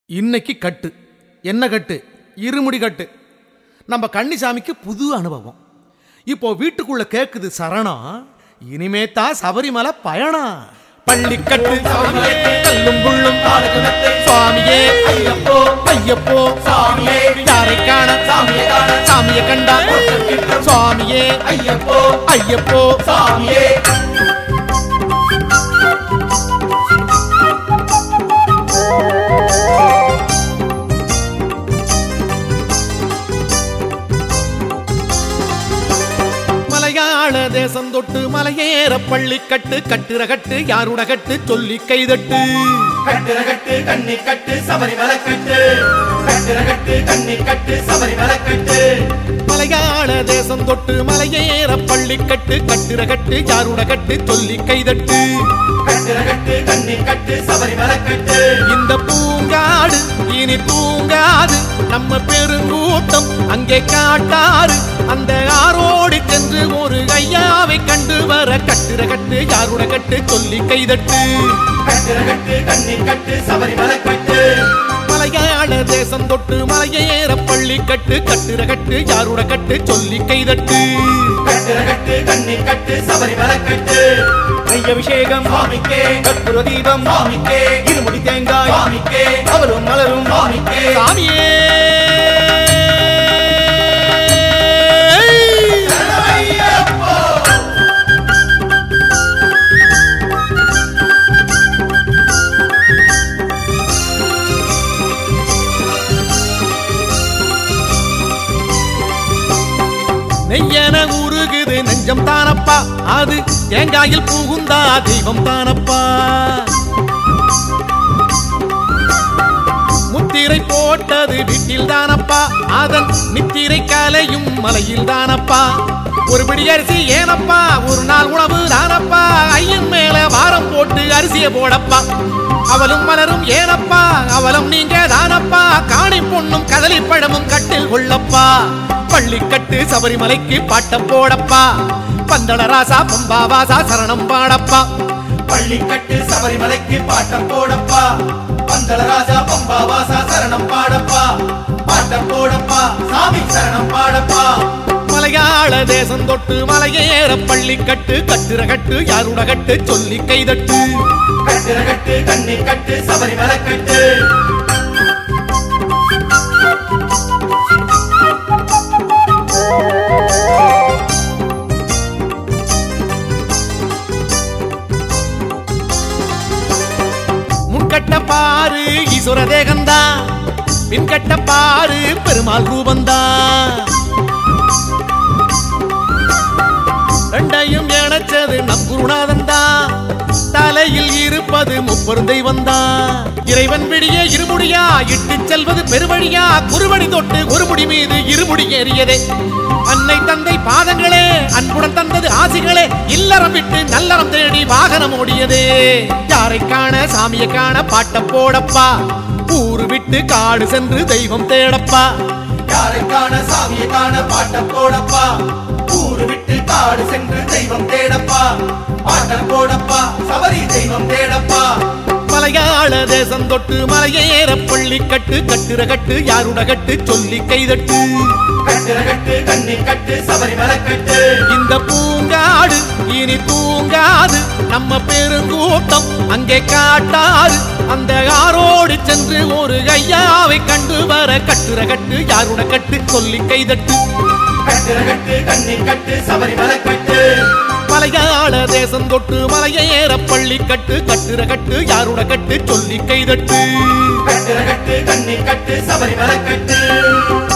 இன்னைக்கு கட்டு என்ன கட்டு? இருமுடி கட்டு. நம்ம கன்னிசாமிக்கு புது அனுபவம். இப்போ வீட்டுக்குள்ள கேக்குது சரணம், இனிமே தான் சபரிமலை பயணம். பள்ளிக்கட்டு கல்லும் புள்ளும் சுவாமியே ஐயப்போ ஐயப்போ சாமியே, யாரை காண சாமியை கண்டா சுவாமியே ஐயப்போ ஐயப்போ சாமியே. மலையாள தேசம் தொட்டு மலையேற பள்ளிக்கட்டு கட்டுற கட்டு யாருட கட்டு சொல்லி கைதட்டு. கட்டுற கட்டு கண்ணி கட்டு சபரிமலை கட்டு, கட்டுற கட்டு கண்ணி கட்டு சபரிமலை கட்டு. மலையாள தேசம் தொட்டு மலையேற பள்ளிக்கட்டு கட்டுற கட்டு யாருட கட்டு சொல்லி கைதட்டு. கட்டுற கட்டு கண்ணி கட்டு சபரிமலை கட்டு. இந்த பூங்காடு இனி தூங்காது, நம்ம பெருங்கூட்டம் அங்கே காட்டாறு. அந்த ஆரோடி சென்று ஒரு ஐயாவை கண்டு வர கட்டுற கட்டு யாருட கட்டு சொல்லி கைதட்டு. கட்டுற கட்டு கண்ணி கட்டு சபரிமலை கட்டு. மலையாள தேசம் தொட்டு மலையேற பள்ளிக்கட்டு கட்டுற கட்டு யாருட கட்டு சொல்லி கைதட்டு. கட்டுற கட்டு கண்ணி கட்டு சபரிமலை கட்டு. அபிஷேகம் சுவாமிக்கே, கற்பூர தீபம் சுவாமிக்கே, இருமுடி தேங்காய் சுவாமிக்கே, அவரும் மலரும் சுவாமிக்கே. சாமியே. நெய்யன உருகுது நெஞ்சம் தானப்பா, அது தேங்காயில் புகுந்தா தெய்வம் தானப்பா. முத்திரை போட்டது வீட்டில் தானப்பா, அதன் நித்திரை கலையும் மலையில் தானப்பா. ஒரு பிடி அரிசி ஏனப்பா, ஒரு நாள் உணவு தானப்பா. ஐயன் மேல வாரம் போட்டு அரிசியை போடப்பா. அவளும் மலரும் ஏனப்பா, அவளும் நீங்க தானப்பா. காணி பொண்ணும் கதலி பழமும் கட்டில் கொள்ளப்பா. பள்ளிக்கட்டு சபரிமலைக்கு பாட்டம் போடப்பா. பந்தள ராசா பம்பா வாசா சரணம் பாடப்பா. பள்ளிக்கட்டு சபரிமலைக்கு பாட்டம் போடப்பா. பந்தள ராஜா பம்பா வாசா சரணம் பாடப்பா. பாட்டம் போடப்பா, சாமி சரணம் பாடப்பா. மலையாள தேசம் தொட்டு மலையேற பள்ளிக்கட்டு கட்டுற கட்டு யாருட கட்டு சொல்லி கைதட்டு. கட்டுற கட்டு கண்ணி கட்டு சபரிமலை கட்டு. முன்கட்ட பாரு ஈஸ்வர தேகந்தா, பின்கட்ட பாரு பெருமாள் ரூபந்தா. ரெண்டையும் இணைச்சது நம் குருநாதந்தா, தலையில் இருப்பது முப்பெரும் தெய்வந்தா. இறைவன் விடிய இருமுடியா இட்டு செல்வது பெருவழியா, குருவடி தொட்டு ஒருமுடி மீது இருமுடி ஏறியதே. அன்னை தந்தை பாதங்களே அன்புடன் தந்தது ஆசிகளே, இல்லறம் விட்டு நல்லறம் தேடி வாகனம் ஓடியதே. யாரை காண சாமியை காண பாட்டம் போடப்பா, ஊரு விட்டு காடு சென்று தெய்வம் தேடப்பா. யாரை காண சாமியை காண பாட்டம் போடப்பா, ஊரு விட்டு காடு சென்று தெய்வம் தேடப்பா. பாட்டம் போடப்பா, சபரி தெய்வம் தேடப்பா. மலையாள தேசம் தொட்டு மலையேற பள்ளிக்கட்டு கட்டுற கட்டு யாருட கட்டு சொல்லி கைதட்டு. கட்டுற கட்டு கண்ணி கட்டு சபரிமலை கட்டு. இந்த பூங்காடு இனி தூங்காது, நம்ம பெருங்கூட்டம் அங்கே காட்டாறு. அந்த ஆரோடி சென்று ஒரு ஐயாவை கண்டு வர கட்டுற கட்டு யாருட கட்டு சொல்லி கைதட்டு. கட்டுற கட்டு கண்ணி கட்டு சபரிமலை கட்டு. மலையாள தேசம் தொட்டு மலையேற பள்ளிக்கட்டு கட்டுற கட்டு யாருட கட்டு சொல்லி கைதட்டு. கட்டுற கட்டு கண்ணி கட்டு சபரிமலை கட்டு.